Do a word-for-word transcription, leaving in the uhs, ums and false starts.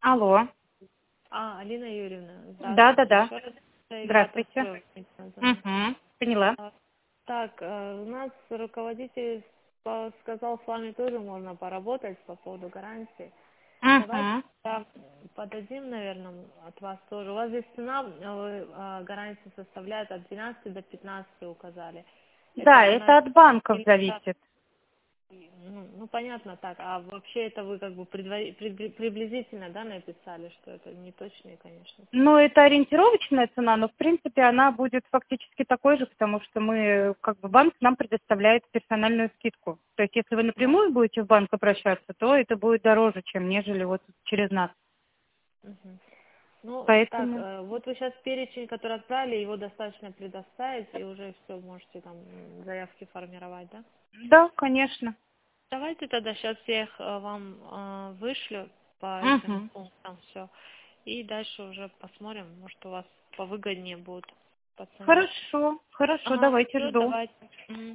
Алло. А, Алина Юрьевна, Да, да, здравствуйте. да. Еще раз регулятор Здравствуйте. строек меня зовут. Угу. Поняла. А, Так, э, у нас руководитель по- сказал, с вами тоже можно поработать по поводу гарантии. Давайте Угу. тогда подадим, наверное, от вас тоже. У вас здесь цена, э, вы, э, гарантии составляет от двенадцати до пятнадцати указали. Да, Это это на от банков или так? зависит. Ну, ну, понятно так. А вообще это вы как бы предвари- при- приблизительно, да, написали, что это не точные, конечно, Ну, цены. это ориентировочная цена, но в принципе она будет фактически такой же, потому что мы, как бы, банк нам предоставляет персональную скидку. То есть если вы Да. напрямую будете в банк обращаться, то это будет дороже, чем нежели вот через нас. Мгм. Ну, так, Поэтому, э, вот вы сейчас перечень, который отправили, его достаточно предоставить, и уже все, можете там м, заявки формировать, да? да, конечно. Давайте тогда сейчас я их э, вам э, вышлю по этим Угу. пунктам все. И дальше уже посмотрим, может у вас повыгоднее будет по цене. Хорошо, хорошо, Ага, давайте все, жду. давайте. Мгм.